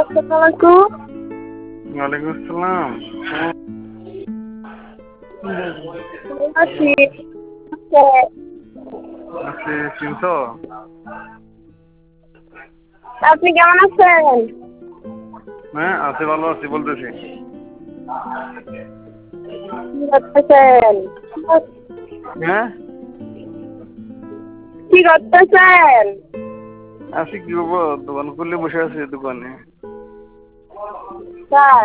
আসসালামু আলাইকুম। ওয়ালাইকুম আসসালাম। আছি। আছি, চিনছো? আপনি কেমন আছেন? হ্যাঁ, আছি, ভালো আছি বলতেছি। কি করতেছেন? হ্যাঁ, কি করতেছেন? আছি, কি করবো? দোকান খুললে বসে আছি দোকানে। স্যার